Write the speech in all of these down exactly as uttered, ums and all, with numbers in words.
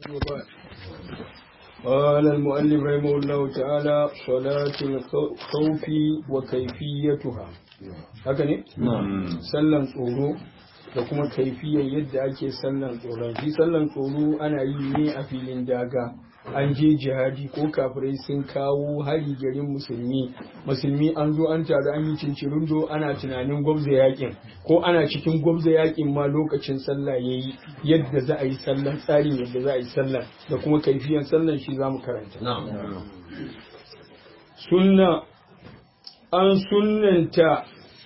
وبعد قال المؤلف رحمه الله تعالى صلاة الخوف وكيفيتها haka ne? sallan tsoro da kuma kaifiyar yadda ake sallan tsoron shi sallan tsoro ana yi ne a filin daga an je jihadi ko kafirai sun kawo hari garin musulmi musulmi an zo an taru an yi cincirindo ana tunanin gwabza yakin ko ana cikin gwabza yakin ma lokacin sallah yayi yadda za a yi sallan tsarin yadda za a yi sallan da kuma kaifiyar sallan shi zamu karanta sunna an sunnanta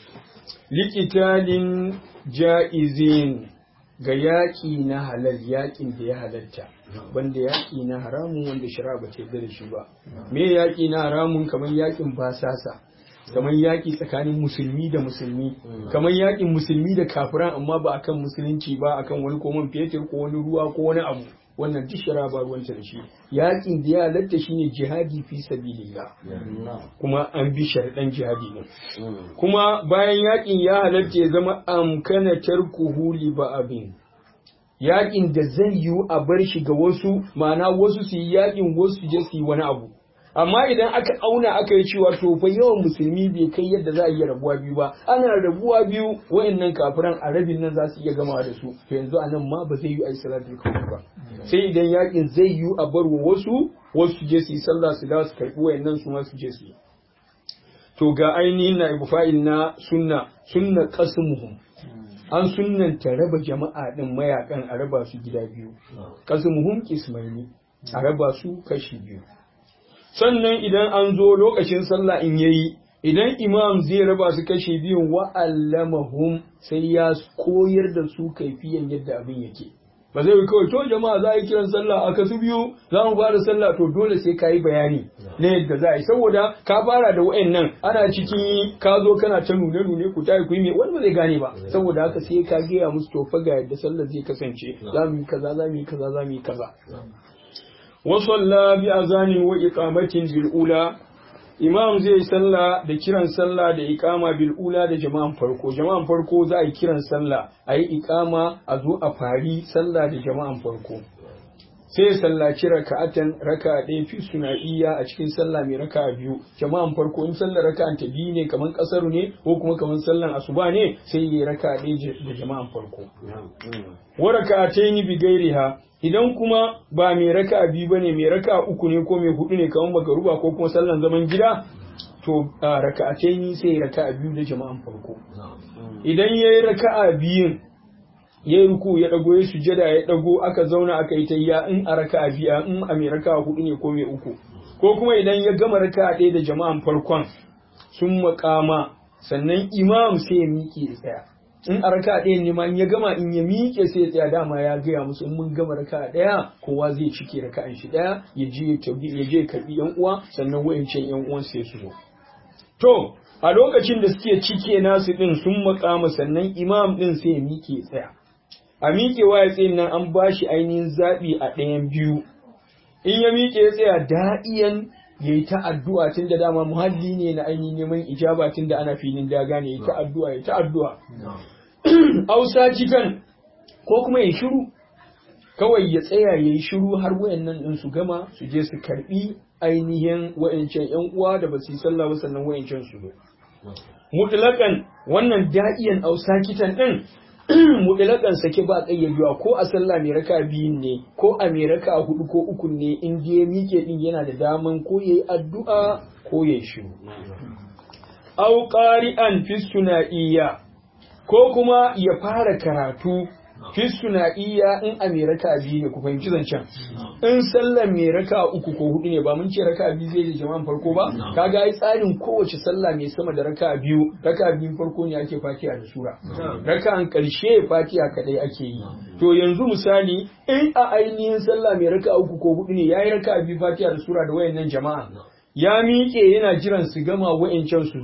likitalin ja'izin ga yaƙi na halal yaƙin da ya halatta banda yaƙi na haramun wanda shari'a ba ta yarda da shi ba me yaƙi na haramun kamar yaƙin basasa kamar yaƙi tsakanin musulmi da musulmi kamar yaƙin musulmi da kafiran amma ba akan musulunci ba akan wani koman fetur ko wani ruwa ko wani abu wannan duk shari'a ba ruwanta da shi yaƙin da ya halatta shine jihadi fi sabilillah kuma an bi sharaɗan jihadi ne kuma bayan yaƙin ya halatta ya zama amkana tarkuhu li ba'abin yaƙin da zai yiwu a bar shi ga wasu ma'ana wasu su yi yaƙin wasu su je su yi wani abu amma idan aka auna aka yi cewa to fa yawan musulmi bai kai yadda za a iya rabuwa biyu ba ana rabuwa biyu wayannan kafiran a rabin nan za su iya gama da su to yanzu anan ma ba zai yi ai salatul khawf ba sai idan yakin zai yi a bar wa wasu wasu je su yi sallah su dawo su karbi wayannan su ma su je su yi to ga ainihin na ibu fa'il na sunna sunna qasmuhum an sunnanta raba jama'a din mayakan a raba su gida biyu qasmuhum qismaini a raba su kashi biyu sannan idan an zo lokacin sallah in yayi idan imam zai raba su kashe biyun wa'allamahum sai ya koyar da su kaifiyan yadda abin yake ba zai kawai to jama'a za a yi kiran sallah a kasu biyu za mu fara sallah to dole sai ka yi bayani na yadda za a yi saboda ka fara da wa'annan ana cikin ka zo kana ta nune nune ku tayi ku yi me wani ba zai gane ba saboda haka sai ka gaya musu to fa ga yadda sallah zai kasance za mu yi kaza za mu yi kaza za mu yi kaza وصلى بأذان وإقامة بالأولى imam zai sallah da kiran sallah da iqama bil ula da jama'an farko jama'an farko za a yi kiran sallah a yi iqama a zo a fari sallah da jama'an farko sai sallaci raka'atan raka'a ɗaya fi sunaiya a cikin sallah mai raka'a biyu jama'an farko in sallar raka'an ta biyu ne kaman kasaru ne ko kuma kaman sallan asuba ne sai yi raka'a ɗaya da jama'an farko wa raka'ataini bi gairiha idan kuma ba mai raka biyu ba ne mai raka uku ne ko mai hudu ne kamar magaruba ko kuma sallan zaman gida to raka a ni sai raka biyu da jama'an farko idan ya yi raka a biyun ya yi ruku ya dago ya sujada ya dago aka zauna aka yi tayya in a raka biya in a mai raka hudu ne ko mai uku ko kuma idan ya gama raka ɗaya da jama'an farkon sun makama sannan imam sai ya miƙe ya tsaya in a raka ɗaya ne ma in ya gama in ya miƙe sai ya tsaya dama ya gaya musu in mun gama raka ɗaya kowa zai cike raka'an shi ɗaya ya je ya je karɓi yan uwa sannan wayancan yan uwan sai su zo to a lokacin da suke cike nasu ɗin sun makama sannan imam ɗin sai ya miƙe ya tsaya a miƙewa ya tsaye nan an ba shi ainihin zaɓi a ɗayan biyu in ya miƙe ya tsaya da'iyan ya yi ta addu'a tun da dama muhalli ne na ainihin neman ijaba tun da ana filin daga ne ya yi ta addu'a ya ta addu'a. Ausa cikan ko kuma ya shiru, kawai ya tsaya ya yi shiru har wayannan ɗin su gama su je su karɓi ainihin wayancan ‘yan uwa da ba su yi sallah ba sannan wayancan su zo. Mutlaƙan wannan da'iyan ausa kitan ɗin mutlaƙan sake ba ƙayyadewa ko a sallah mai raka biyun ne ko a mai raka hudu ko uku ne in je miƙe din yana da daman ko yayi addu'a ko yayi shiru aw qari'an fi sunaiya ko kuma ya fara karatu fi sunaiya in a mai raka biyu ne ku fahimci zancen in sallar mai raka uku ko hudu ne ba mun ce raka biyu zai da jama'an farko ba kaga ai tsarin kowace sallah mai sama da raka biyu raka biyu farko ne ake fatiha da sura raka'an karshe fatiha kadai ake yi to yanzu misali in a ainihin sallah mai raka uku ko hudu ne yayi raka biyu fatiha da sura da wayannan jama'a ya miƙe yana jiran su gama wayancan su zo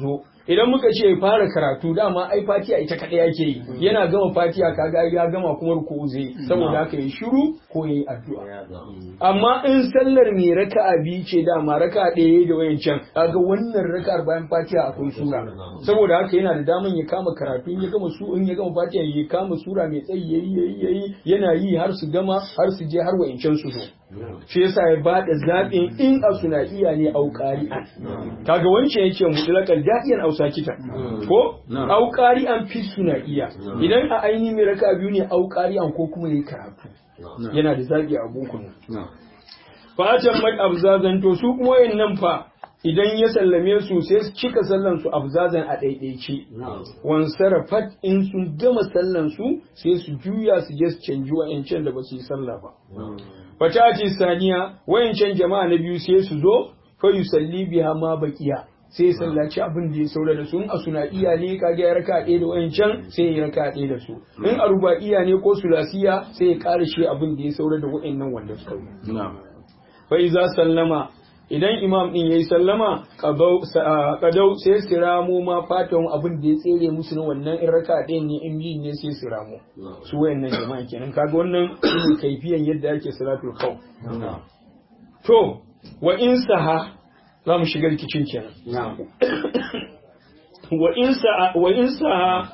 idan muka ce fara karatu dama ai fatiha ita kadai yake yi yana gama fatiha kaga ya gama kuma ruku zai saboda haka yi shiru ko yayi addu'a amma in sallar mai raka'a biyu ce dama raka'a ɗaya da wayancan kaga wannan raka'ar bayan fatiha akwai sura saboda haka yana da daman ya kama karatu in ya gama su in ya gama fatiha ya kama sura mai tsayi yayi yayi yayi yana yi har su gama har su je har wayancan su zo shi yasa ya bada zaɓin in a suna iya ne auƙari an kaga wancan yake mutlaqal da'iyan ausakita ko auƙari an fi suna iya idan a aini mai raka biyu ne auƙari an ko kuma yayi karatu yana da zaɓi a bukun fatan mat abzazan to su kuma wayannan fa idan ya sallame su sai su cika sallan su abzazan a ɗaiɗaice wan sarafat in sun gama sallan su sai su juya su je su canji wa'ancan da ba su yi sallah ba fatati saniya wayancan jama'a na biyu sai su zo fa yusalli biha ma baqiya sai sallaci abin da ya saura da su in a suna iya ne kage ya raka ɗaya da wayancan sai ya raka ɗaya da su in a ruba'iya ne ko sulasiya sai ya ƙara shi abin da ya saura da wayannan wanda suka yi fa iza sallama idan imam din yayi sallama qadau sai su ramo ma fatan abin da ya tsere musu na wannan in raka ɗayan ne in biyu ne sai su ramo su wayannan jama'a kenan kaga wannan shine kaifiyan yadda ake salatul khawf to wa in saha za mu shiga rikicin kenan wa in saha wa in saha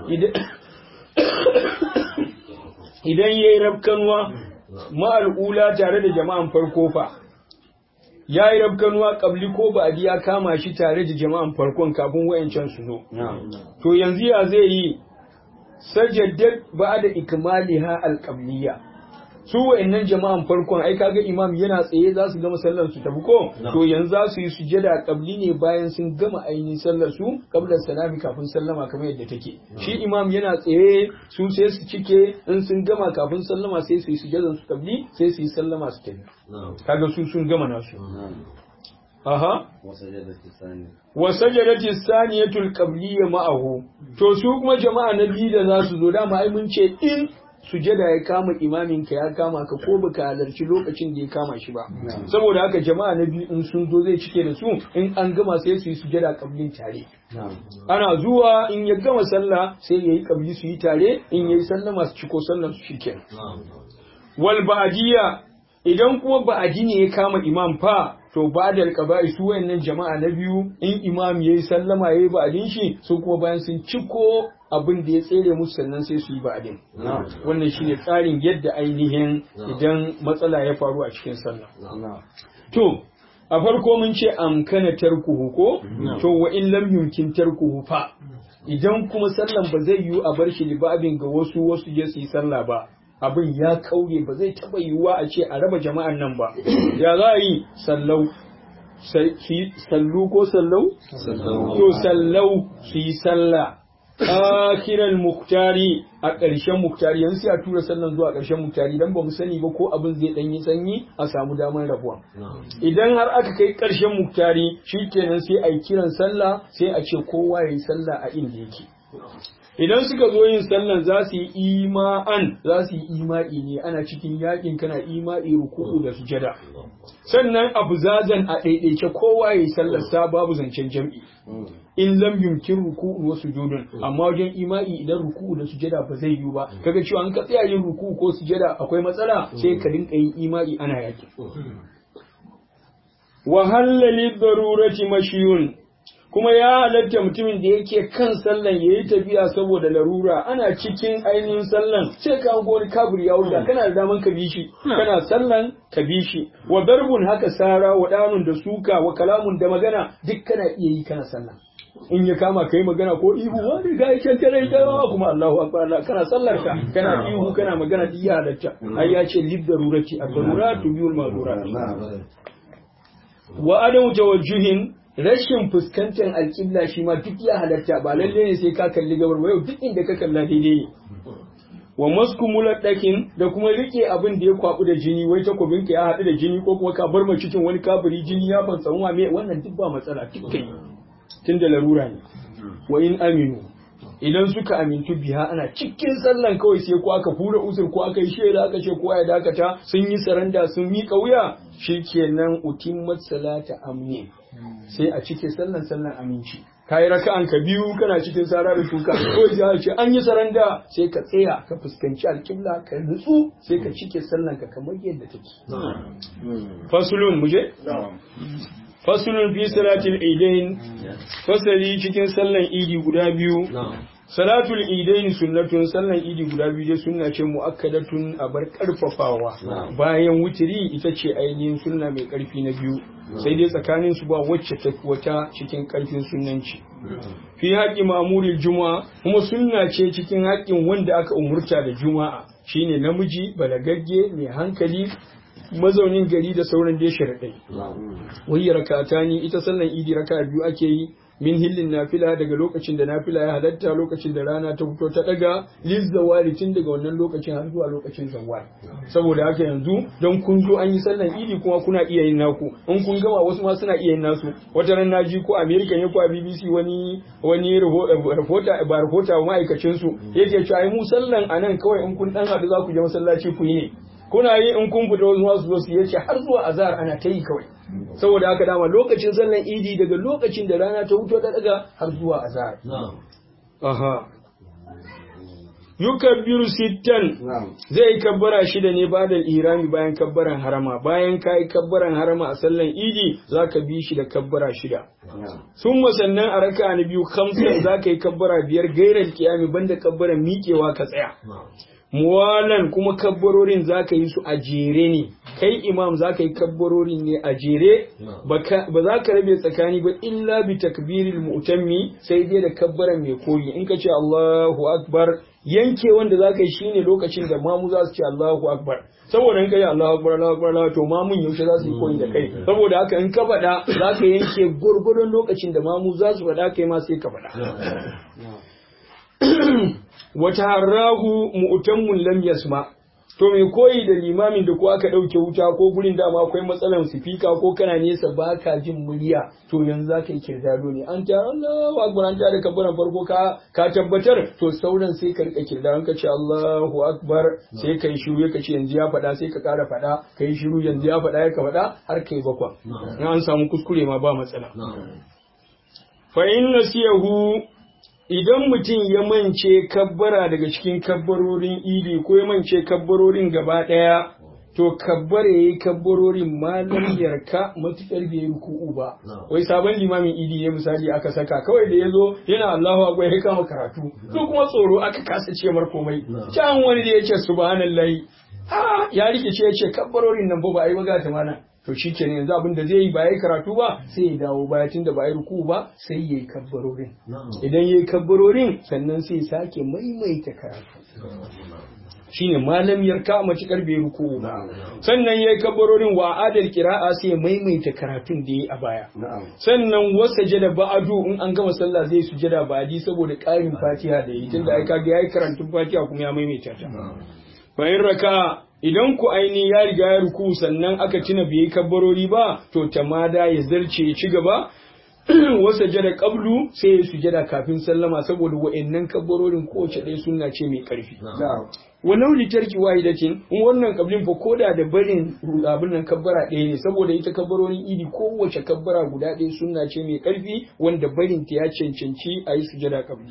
idan yayi rabkanwa ma'al'ula tare da jama'an farko fa ya yi rabkanuwa kabli ko ba'adi ya kama shi tare da jama'an farkon kafin wayancan su zo to yanzu ya zai yi sajaddat ba'da ikmaliha alqabliya su wayannan jama'an farkon ai kaga imam yana tsaye za su gama sallar su tafi ko to yanzu za su yi sujada qabli ne bayan sun gama ainihin sallar su qabla salami kafin sallama kamar yadda take shi imam yana tsaye su sai su cike in sun gama kafin sallama sai su yi sujadan su qabli sai su yi sallama su tafi kaga su sun gama nasu aha wa sajadati saniyatul qabliyya ma'ahu to su kuma jama'a na biyu da za su zo dama ai mun ce in sujada ya kama imamin ka ya kama ka ko baka halarci lokacin da ya kama shi ba saboda haka jama'a na biyu in sun zo zai cike da su in an gama sai su yi sujada kablin tare ana zuwa in ya gama sallah sai yayi kabli su yi tare in yayi sallama su ciko sallar su shikenan wal ba'diyya idan kuma ba'adi ne ya kama imam fa to ba'dal qaba'i su wayannan jama'a na biyu in imam yayi sallama yayi ba'adin shi su kuma bayan sun ciko abin da ya tsere musu sannan sai su yi ba'adin wannan shine tsarin yadda ainihin idan matsala ya faru a cikin sallah to a farko mun ce amkana tarkuhu ko to wa in lam yumkin tarkuhu fa idan kuma sallan ba zai yiwu a bar shi libabin ga wasu wasu je su yi sallah ba abin ya kaure ba zai taba yiwuwa a ce a raba jama'an nan ba ya za a yi sallau sallu ko sallau to sallau su yi sallah akiral muktari a ƙarshen muktari yanzu sai a tura sallan zuwa ƙarshen muktari dan ba mu sani ba ko abin zai dan yi sanyi a samu damar rabuwa idan har aka kai ƙarshen muktari shikenan sai a yi kiran sallah sai a ce kowa ya yi sallah a inda yake idan suka zo yin sallan za su yi ima'an za su yi ima'i ne ana cikin yakin kana ima'i ruku'u da sujada sannan abuzazan a ɗaiɗaice kowa ya yi sallar sa babu zancen jam'i in lam yumkin ruku'u wa sujudun amma wajen ima'i idan ruku'u da sujada ba zai yiwu ba kaga cewa an ka tsaya yin ruku'u ko sujada akwai matsala sai ka dinka yin ima'i ana yaki wa halali darurati mashiyun kuma ya halatta mutumin da yake kan sallan yayi tafiya saboda larura ana cikin ainihin sallan sai ka hango wani kabur ya wuce kana da daman ka bishi kana sallan ka bishi wa darbun haka sara wa danun da suka wa kalamun da magana duk kana iya yi kana sallan in ya kama kai magana ko ihu wani ga yake tare da kuma Allahu akbar Allah kana sallar ka kana ihu kana magana duk ya halatta ai ya ce lid darurati ad-daruratu bil ma'durat wa adamu tawajjuhin rashin fuskantar alƙibla shi ma duk ya halatta ba lalle ne sai ka kalli gabar ba yau duk inda ka kalla daidai ne wa masku muladdakin da kuma rike abin da ya kwabu da jini wai takobin ka ya haɗu da jini ko kuma ka bar ma cikin wani kaburi jini ya ban tsanwa me wannan duk ba matsala duk kai tunda larura ne wa in aminu idan suka amintu biya ana cikin sallan kawai sai ko aka fura usur ko aka yi shaida aka ce ko ya dakata sun yi saranda sun miƙa wuya shikenan utimmat salata amni sai a cike sallan sallan aminci ka yi raka'an ka biyu kana cikin sara da tuka ko ya ce an yi saranda sai ka tsaya ka fuskanci alƙibla ka nutsu sai ka cike sallan ka kamar yadda take fasulun muje fasulun fi salatil idain fasali cikin sallan idi guda biyu salatul idain sunnatun sallan idi guda biyu dai sunna ce muakkadatun a bar karfafawa bayan wutiri ita ce ainihin sunna mai karfi na biyu sai dai tsakanin su ba wacce ta wata cikin karfin sunnanci fi haƙi ma'muril juma'a kuma sunna ce cikin haƙin wanda aka umurta da juma'a shine namiji balagagge mai hankali mazaunin gari da sauran dai sharadai wai rakatani ita sallan idi raka biyu ake yi min hillin nafila daga lokacin da nafila ya halatta lokacin da rana ta fito ta daga lizzawali tun daga wannan lokacin har zuwa lokacin zawal saboda haka yanzu don kun zo an yi sallan idi kuma kuna iya yin naku in kun gama wasu ma suna iya yin nasu wata ran naji ko America ne ko a B B C wani wani reporter ba reporter ma'aikacin su yake cewa ai mu sallan anan kawai in kun dan hadu za ku je masallaci ku yi ne kuna yi in kun fita wasu su zo su yace har zuwa azhar ana ta yi kawai saboda haka dama lokacin sallan idi daga lokacin da rana ta huto ta daga har zuwa azhar aha yukabbiru sittan zai kabbara shida ne bada irami bayan kabbaran harama bayan kai kabbaran harama a sallan idi zaka bi shi da kabbara shida sun sannan a raka na biyu khamsan zaka yi kabbara biyar gairar kiyami banda kabbaran miƙewa ka tsaya muwalan kuma kabbarorin zaka yi su a jere ne kai imam zaka yi kabbarorin ne a jere ba za ka rabe tsakani ba illa bi takbiril mu'tammi sai dai da kabbaran mai koyi in ka ce Allahu akbar yanke wanda zaka yi shine lokacin da mamu za su ce Allahu akbar saboda in ka yi Allahu akbar Allahu akbar to mamun yaushe za su yi koyi da kai saboda haka in ka faɗa zaka yanke gurgurun lokacin da mamu za su faɗa kai ma sai ka faɗa wata harrahu mu'tammun lam yasma to mai koyi da limamin da ko aka dauke wuta ko gurin da ma akwai matsalan sifika ko kana nesa baka jin murya to yanzu zaka yi kirdado ne an ta Allahu akbar an ta da kabbaran farko ka ka tabbatar to sauran sai ka rika kirdado ka ce Allahu akbar sai kai shiru ka ce yanzu ya faɗa sai ka ƙara faɗa kai shiru yanzu ya faɗa ya ka faɗa har kai bakwa in an samu kuskure ma ba matsala fa in nasiyahu idan mutum ya mance kabbara daga cikin kabbarorin idi ko ya mance kabbarorin gaba ɗaya to kabbara ya yi kabbarorin malam yarka matuƙar bai yi ruku'u ba wai sabon limamin idi ne misali aka saka kawai da ya zo yana Allahu akbar ya kama karatu to kuma tsoro aka kasa ce mar komai can wani da ya ce subhanallahi ha ya rikice ya ce kabbarorin nan ba ba a yi ba ta mana to shi ke yanzu abin da zai yi ba ya yi karatu ba sai ya dawo baya tun da ba ya yi ruku ba sai ya yi kabbarorin idan ya yi kabbarorin sannan sai sake maimaita karatu shine malam yarka matukar bai ruku ba sannan ya yi kabbarorin wa adal kira'a sai ya maimaita karatun da ya yi a baya sannan wasa jada ba'adu in an gama sallah zai sujada ba'adi saboda ƙarin fatiha da yi tunda ai kaga ya yi karantun fatiha kuma ya maimaita ta bayan raka idan ku aini ya riga ya ruku sannan aka tuna bai yi kabbarori ba to tamada ya zarce ya ci gaba wasa jada qablu sai ya sujada kafin sallama saboda wa'annan kabbarorin kowace ɗaya sunna ce mai ƙarfi walau li tarki wahidatin in wannan kablin fa koda da barin abin nan kabbara ɗaya ne saboda ita kabbarorin idi kowace kabbara guda ɗaya sunna ce mai ƙarfi wanda barin ta ya cancanci a yi sujada qabli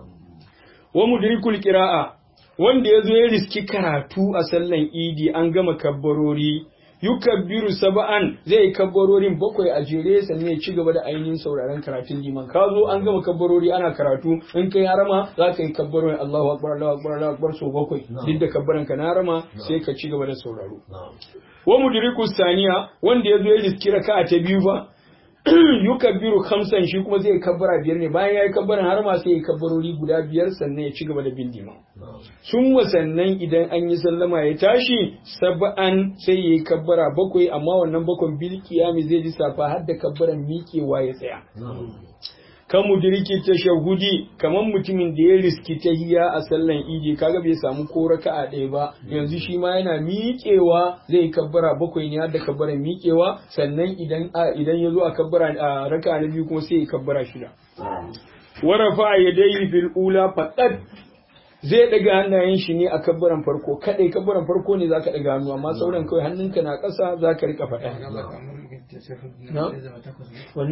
wa mudrikul qira'a wanda ya zo ya riski karatu a sallan idi an gama kabbarori yukabbiru saba'an zai kabbarorin bakwai a jere sannan ya ci gaba da ainihin sauraron karatun liman ka zo an gama kabbarori ana karatu in kai harama za ka yi kabbarorin Allahu akbar Allahu akbar Allahu akbar so bakwai duk da kabbaran ka na harama sai ka ci gaba da sauraro wa mudriku saniya wanda ya zo ya riski raka'a ta biyu ba yukabbiru khamsan shi kuma zai kabbara biyar ne bayan yayi kabbaran har ma sai ya kabbarori guda biyar sannan ya ci gaba da bin liman sun wasannan idan an yi sallama ya tashi sab'an sai yayi kabbara bakwai amma wannan bakon bil qiyami zai ji safa har da kabbaran miƙewa ya tsaya kan mudiriki tashahudi kaman mutumin da ya riski tahiyya a sallan idi kaga bai samu ko raka'a ɗaya ba yanzu shi ma yana miƙewa zai kabbara bakwai ne har da kabbaran miƙewa sannan idan idan ya zo a kabbara a raka'a na biyu kuma sai ya kabbara shida wa rafa'a yadayhi fil ula faqad zai daga hannayen shi ne a kabbaran farko kadai kabbaran farko ne zaka daga hannu amma sauran kawai hannunka na ƙasa zaka rika faɗa na wanne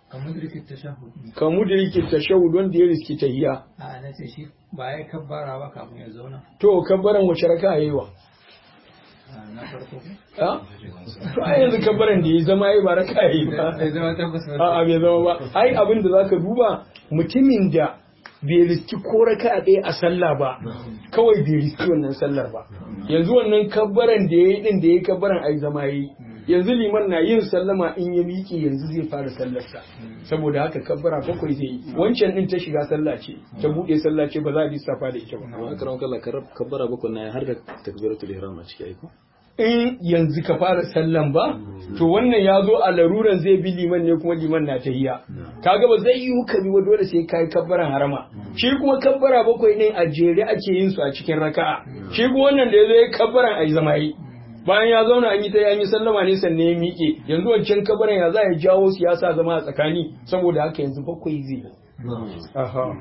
ka mudrikin tashahhud wanda ya riski tahiyya a na ce shi ba ya kabbara ba kafin ya zauna to kabbaran wace raka'a yayi wa na farko ha to ai yanzu kabbaran da ya zama yayi ba raka'a yayi ba bai zama tabbas ba a'a bai zama ba ai abin da zaka duba mutumin da bai riski ko raka'a ɗaya a sallah ba kawai bai riski wannan sallar ba yanzu wannan kabbaran da yayi din da yayi kabbaran ai zama yayi yanzu liman na yin sallama in ya miƙe yanzu zai fara sallarsa saboda haka kabbara bakwai zai yi wancan din ta shiga sallah ce ta buɗe sallah ce ba za a lissafa da ita ba amma karam kallah kabbara bakwai na har da takbiratul ihram a ciki aiko in yanzu ka fara sallan ba to wannan ya zo a laruran zai bi liman ne kuma liman na tahiya kaga ba zai yi ka bi ba dole sai kai kabbaran harama shi kuma kabbara bakwai ne a jere ake yin su a cikin raka'a shi kuma wannan da yazo ya kabbaran ai zama yi bayan ya zauna an yi ta yi sallama ne sannan ya miƙe yanzu wancan kabarin ya za ya jawo siyasa zama a tsakani saboda haka yanzu bakwai zai aha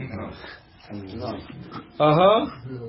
aha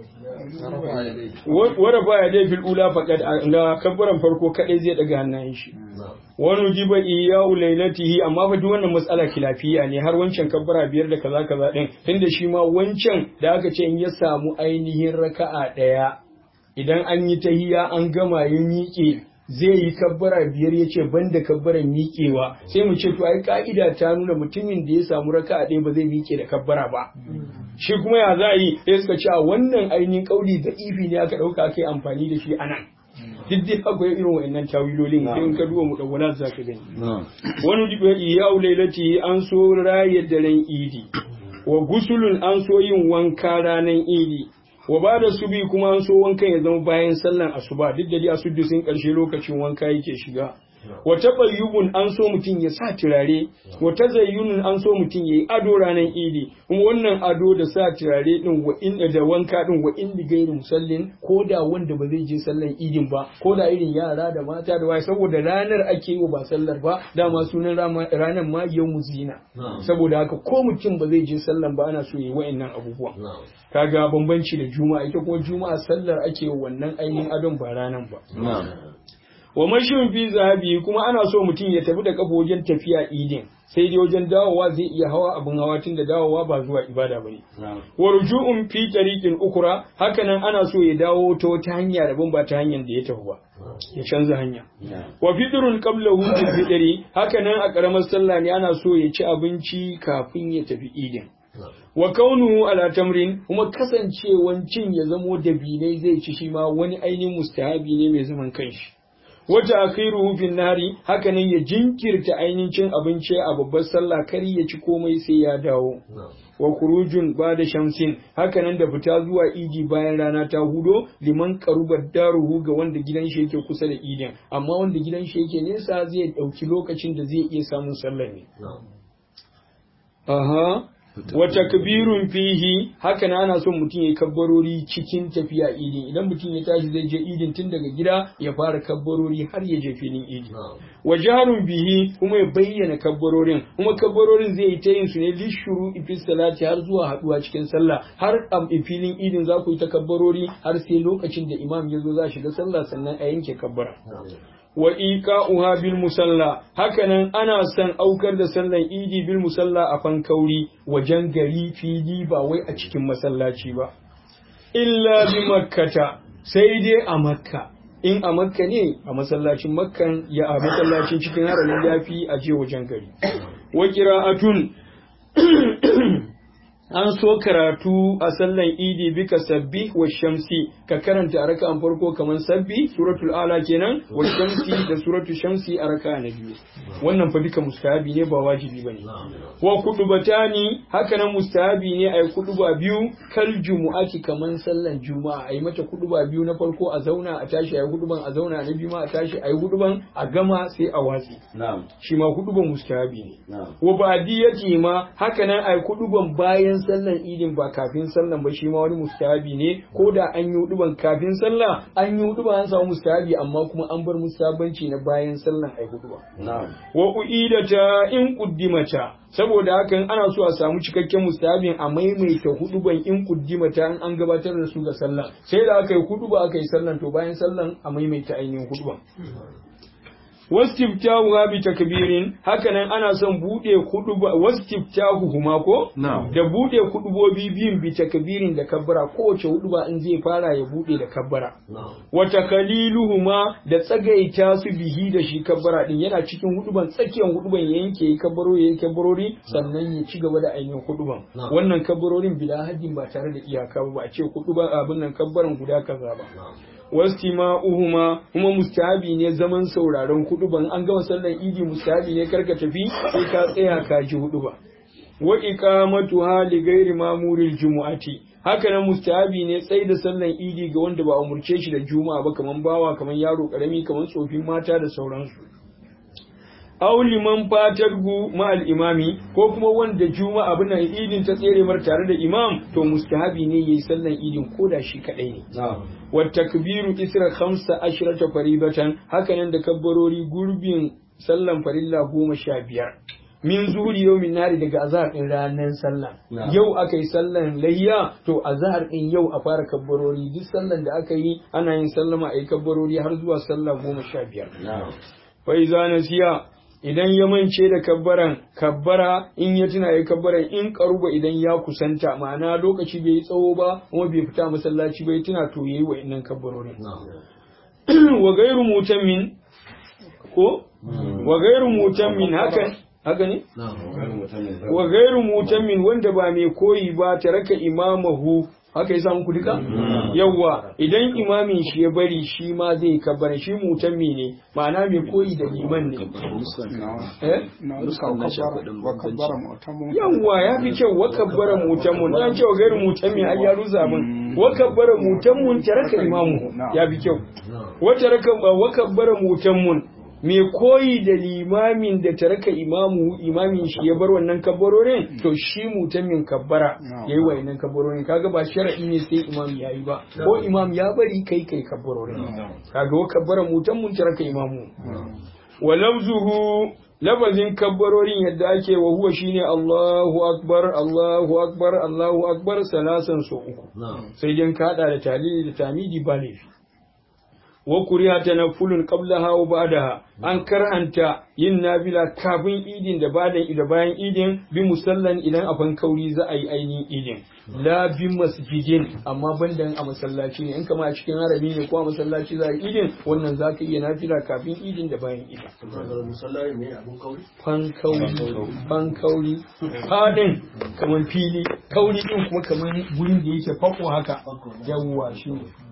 wara baya dai fil ula faqad na kabbaran farko kadai zai daga hannayen shi wani jiba iyau lailatihi amma fa duk wannan mas'ala kilafiya ne har wancan kabbara biyar da kaza kaza din tunda shi ma wancan da aka ce in ya samu ainihin raka'a daya idan an yi tahiya an gama ya miƙe zai yi kabbara biyar ya ce ban da kabbaran miƙewa sai mu ce to ai ka'ida ta nuna mutumin da ya samu raka ɗaya ba zai miƙe da kabbara ba shi kuma ya za a yi sai suka ce a wannan ainihin ƙauli da ifi ne aka ɗauka aka yi amfani da shi a nan duk dai akwai irin wa'annan tawilolin sai in ka duba mu dawwala za ka gani wani dibe iya lailati an so rayar daren idi wa gusulun an so yin wanka ranar idi wa ba da subi kuma an so wankan ya zama bayan sallan asuba duk da dai asubi sun karshe lokacin wanka yake shiga wa tabayyubun an so mutum ya sa turare wa tazayyunun an so mutum yayi ado ranar idi kuma wannan ado da sa turare din wa in da wanka din wa in gairi musallin ko da wanda ba zai je sallan idin ba ko da irin yara da mata da waye saboda ranar ake yi ba sallar ba dama sunan ranar ma yawmu zina saboda haka ko mutum ba zai je sallan ba ana so yayi wa'annan abubuwa kaga bambanci da juma'a ita kuma juma'a sallar ake wannan ainihin adon ba ranan ba wa mashin fi zahabi kuma ana so mutum ya tafi da kafa wajen tafiya idin sai dai wajen dawowa zai iya hawa abin hawa tun da dawowa ba zuwa ibada bane wa ruju'un fi tariqin ukra hakanan ana so ya dawo ta wata hanya daban ba ta hanyar da ya tafi ba ya canza hanya wa fidrun qabla hujjil fidri hakanan a karamar sallah ne ana so ya ci abinci kafin ya tafi idin wa kaunuhu ala tamrin kuma kasancewan cin ya zamo dabinai zai ci shi ma wani ainihin mustahabi ne mai zaman kanshi wata akhiruhu bin nari haka nan ya jinkirta ainihin cin abinci a babbar sallah kar ya ci komai sai ya dawo wa kurujun ba da shamsin haka nan da fita zuwa idi bayan rana ta hudo liman karubar daruhu ga wanda gidan shi yake kusa da idin amma wanda gidan shi yake nesa zai dauki lokacin da zai iya samun sallah ne aha wa takbirun fihi haka na ana son mutum ya kabbarori cikin tafiya idin idan mutum ya tashi zai je idin tun daga gida ya fara kabbarori har ya je filin idin wa jaharun bihi kuma ya bayyana kabbarorin kuma kabbarorin zai yi ta yin su ne lishuru fi salati har zuwa haduwa cikin sallah har a filin idin za ku yi ta kabbarori har sai lokacin da imam ya zo za shiga sallah sannan a yanke kabbara wa iqa'uha bil musalla hakanan ana san aukar da sallan idi bil musalla a fankauri wajen gari fili ba wai a cikin masallaci ba illa bi makkata sai dai a makka in a makka ne a masallacin makkan ya a masallacin cikin haramin yafi a je wajen gari wa qira'atun an so karatu a sallan idi bika sabbi wa shamsi ka karanta a raka'an farko kamar sabbi suratul ala kenan wa shamsi da suratul shamsi a raka'a na biyu wannan fa duka mustahabi ne ba wajibi bane wa kudubatani haka nan mustahabi ne ai kuduba biyu kal jumu'ati kaman sallan juma'a ai mata kuduba biyu na farko a zauna a tashi ai kuduban a zauna na biyu ma a tashi ai kuduban a gama sai a watsi na'am shi ma kuduban mustahabi ne na'am wa ba'diyati ma haka nan ai kuduban bayan sallan idin ba kafin sallan ba shi ma wani mustahabi ne ko da an yi huduban kafin sallah an yi huduban an samu mustahabi amma kuma an bar mustahabanci na bayan sallan ai huduba wa uidata in quddimata saboda hakan ana so a samu cikakken mustahabin a maimaita huduban in quddimata in an gabatar da su ga sallah sai da aka yi huduba aka yi sallan to bayan sallan a maimaita ainihin huduban wastiftahu bi takbirin hakanan ana son bude huduba wastiftahu huma ko da bude hudubobi biyun bi takbirin da kabbara kowace huduba in zai fara ya bude da kabbara wa takaliluhuma da tsagaita su bihi da shi kabbara din yana cikin huduban tsakiyar huduban ya yanke kabbaro ya yanke kabbarori sannan ya ci gaba da ainihin huduban wannan kabbarorin bila haddin ba tare da iyaka ba a ce huduba abin nan kabbaran guda kaza ba wastima'uhuma kuma mustahabi ne zaman sauraron huduban an gama sallar idi mustahabi ne karka tafi sai ka tsaya ka ji huduba wa iqamatuha li ghairi mamuril jumu'ati haka nan mustahabi ne tsayi da sallar idi ga wanda ba a umurce shi da juma'a ba kaman bawa kaman yaro karami kaman tsofin mata da sauransu aw liman fatargu ma al imami ko kuma wanda juma'a abin nan idin ta tsere mar tare da imam to mustahabi ne yayi sallar idin koda shi kadai ne wa takbiru isra khamsa ashrata faribatan haka nan da kabbarori gurbin sallan farilla goma sha biyar min zuhuri yau min nari daga azhar din ranar sallah yau aka yi sallan layya to azhar din yau a fara kabbarori duk sallan da aka yi ana yin sallama a yi kabbarori har zuwa sallah goma sha biyar fa iza nasiya idan ya mance da kabbaran kabbara in ya tuna ya kabbaran in karuba idan ya kusanta ma'ana lokaci bai yi tsawo ba kuma bai fita masallaci bai tuna to yayi wa'annan kabbarorin wa gairu mutammin ko wa gairu mutammin haka haka ne wa gairu mutammin wanda ba mai koyi ba taraka imamahu haka yasa muku duka yawa idan imamin shi ya bari shi ma zai kabbara shi mutammi ne ma'ana mai koyi da liman ne eh yawa ya fi kyau wa kabbara mutammun dan cewa gairu mutammi ai ya ruza min wa kabbara mutammun taraka imamu ya fi kyau wa taraka wa kabbara mutammun me koyi da limamin da taraka imamu imamin shi ya bar wannan kabbarorin to shi mutamin kabbara yayi wayannan kabbarorin kaga ba shar'i ne sai imam yayi ba ko imam ya bari kai kai kabbarorin kaga wa kabbara mutamin taraka imamu wa lafzuhu lafazin kabbarorin yadda ake wa huwa shine Allahu akbar Allahu akbar Allahu akbar salasan so uku sai dan kada da talili da tamidi ba laifi wa kuriya tanaffulun qablaha wa ba'daha an karhanta yin nafila kafin idin da bayan da bayan idin bi musallan idan a fan kauri za a yi ainihin idin la bi masjidin amma bandan a masallaci ne in kama a cikin harami ne ko a masallaci za a yi idin wannan za ka iya nafila kafin idin da bayan idin musallaci ne abun kauri fan kauri fan kauri fadin kaman fili kauri din kuma kaman gurin da yake fako haka yawwa shi